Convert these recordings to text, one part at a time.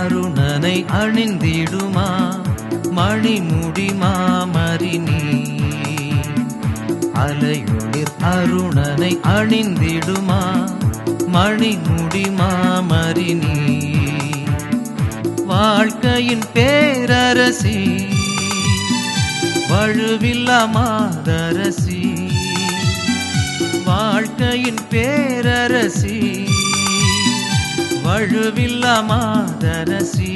அருணனை அணிந்திடுமா மணிமுடி மாமரினி. அலையுளிர் அருணனை அணிந்திடுமா மணிமுடி மாமரினி. வாழ்க்கையின் பேரரசி வழுவில்லா மாதரசி. வாழ்க்கையின் பேரரசி வழுவில்லா மாதரசி.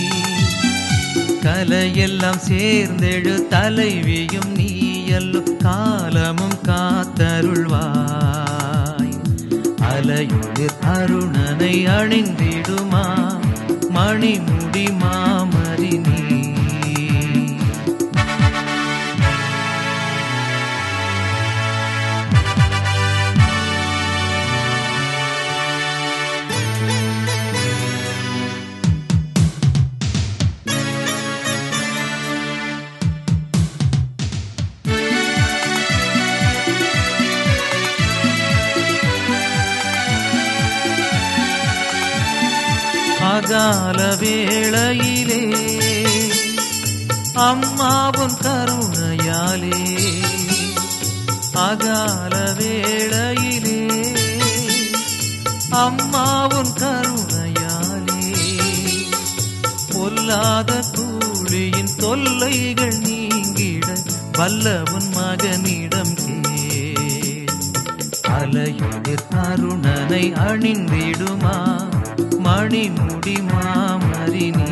கலையெல்லாம் சேர்ந்தெழு தலைவியும் நீயல்லோ காலமும் காத்தருள்வாய். அலையுளிர் அருணனை அணிந்திடுமா மணிமுடி மாமரினி. அகால வேளையிலே அம்மாவும் கருணையாலே. அகால வேளையிலே அம்மாவும் கருணையாலே. பொல்லாத கூலியின் தொல்லைகள் நீங்கிட வல்லவன் மகனிடம் கேள். அலையுளிர் அருணனை அணிந்திடுமா மணிமுடி மாமரினி.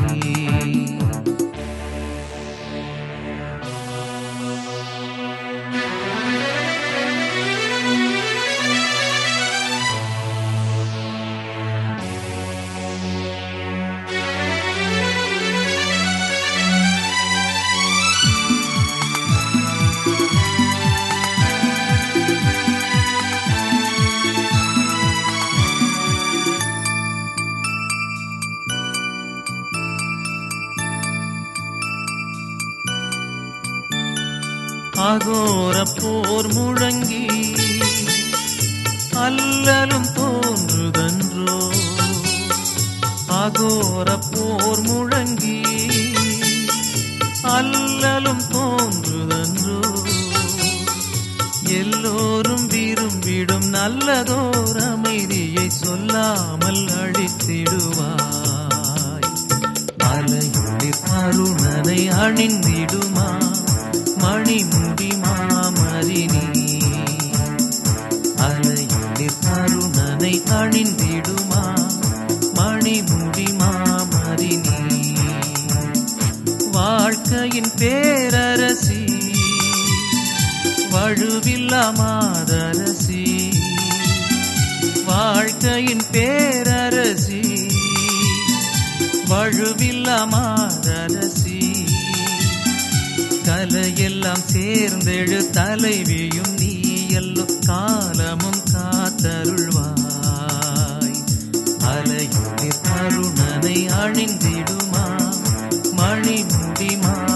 அகோர போர் முழங்கி அல்லலும் தோன்றுதன்றோ. அகோர போர் முழங்கி அல்லலும் தோன்றுதன்றோ. எல்லோரும் விரும்பிடும் நல்லதோர் அமைதியை சொல்லாமல் அழித்திடுவாய். அலையுளிர் அருணனை அணிந்திடுமா மணிமுடி மாமரினி. அலையுளிர் அருணனை அணிந்திடுமா மணிமுடி மாமரினி. வாழ்க்கையின் பேரரசி வழுவில்லா மாதரசி. வாழ்க்கையின் பேரரசி வழுவில்லா மாதரசி. கலையெல்லாம் சேர்ந்தெழு தலைவியும் நீயல்லோ காலமும் காத்தருள்வாய். அலையுளிர் அருணனை அணிந்திடுமா மணிமுடி மா